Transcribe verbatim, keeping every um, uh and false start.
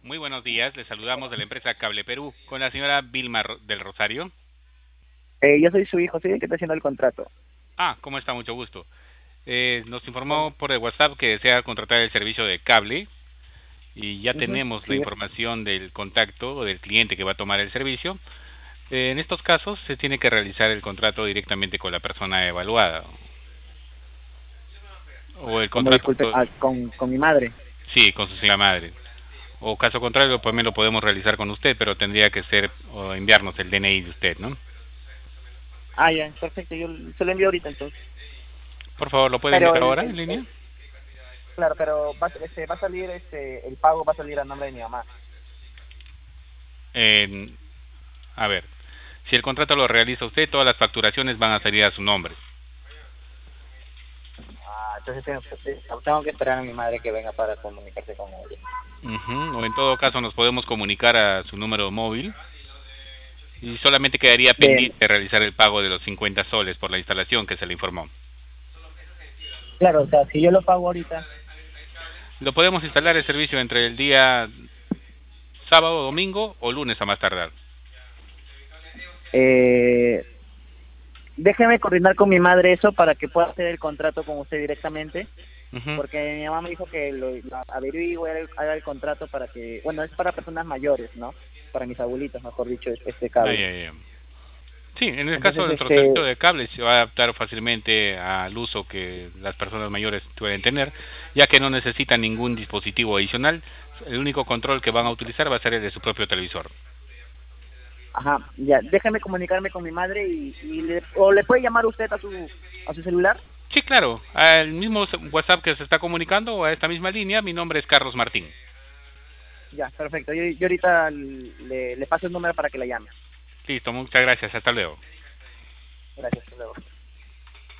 Muy buenos días, les saludamos de la empresa Cable Perú con la señora Vilma Ro- del Rosario. Eh, yo soy su hijo, soy el que está haciendo el contrato. Ah, ¿cómo está? Mucho gusto. Eh, nos informó Bueno, por el WhatsApp que desea contratar el servicio de cable y ya ujú, tenemos la sí, información del contacto o del cliente que va a tomar el servicio. Eh, en estos casos se tiene que realizar el contrato directamente con la persona evaluada o el como contrato, disculpe, pues, ah, con, con mi madre. sí, con su señora madre. O caso contrario, pues también lo podemos realizar con usted, pero tendría que ser o enviarnos el D N I de usted, ¿no? Ah, ya, perfecto, yo se lo envío ahorita entonces. Por favor, ¿lo puede Pero enviar el, ahora en el, línea? el- claro, pero va, este, va a salir, este, el pago va a salir a nombre de mi mamá. Eh, a ver, si el contrato lo realiza usted, todas las facturaciones van a salir a su nombre. Ah, entonces tengo, tengo que esperar a mi madre que venga para comunicarse con ella. Ujú. O en todo caso nos podemos comunicar a su número móvil y solamente quedaría De, pendiente realizar el pago de los cincuenta soles por la instalación que se le informó. claro, o sea, si yo lo pago ahorita, Lo podemos instalar el servicio entre el día sábado, domingo o lunes a más tardar. eh, déjeme coordinar con mi madre eso para que pueda hacer el contrato con usted directamente. Ujú. Porque mi mamá me dijo que lo, lo averigüe, haga el, haga el contrato para que, bueno, es para personas mayores, ¿no? Para mis abuelitos, mejor dicho, es- este Ay, cable. ay, ay. Sí, en el caso Entonces, de nuestro servicio este, de cable se va a adaptar fácilmente al uso que las personas mayores pueden tener, ya que no necesitan ningún dispositivo adicional. El único control que van a utilizar va a ser el de su propio televisor. ajá, ya, déjame comunicarme con mi madre y, y le, o le puede llamar usted a su, a su celular. Sí, claro, al mismo WhatsApp que se está comunicando o a esta misma línea, mi nombre es Carlos Martín. Ya, perfecto. Yo, yo ahorita le, le paso el número para que la llame. Listo, muchas gracias, hasta luego. Gracias, hasta luego.